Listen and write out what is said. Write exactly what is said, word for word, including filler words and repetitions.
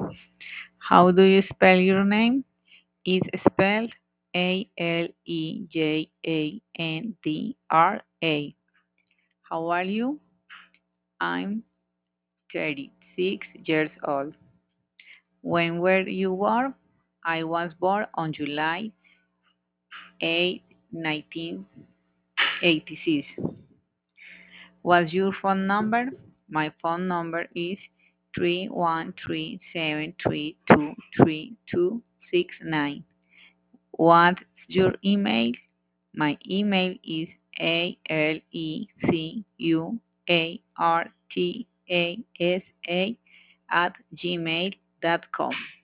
How do you spell your name? It's spelled A L E J A N D R A. How are you? I'm thirty-six years old. When were you born? I was born on July eighth, nineteen eighty-six. What's your phone number? My phone number is three one three seven three two three two six nine. What's your email? My email is A L E C U A R T A S A at gmail dot com.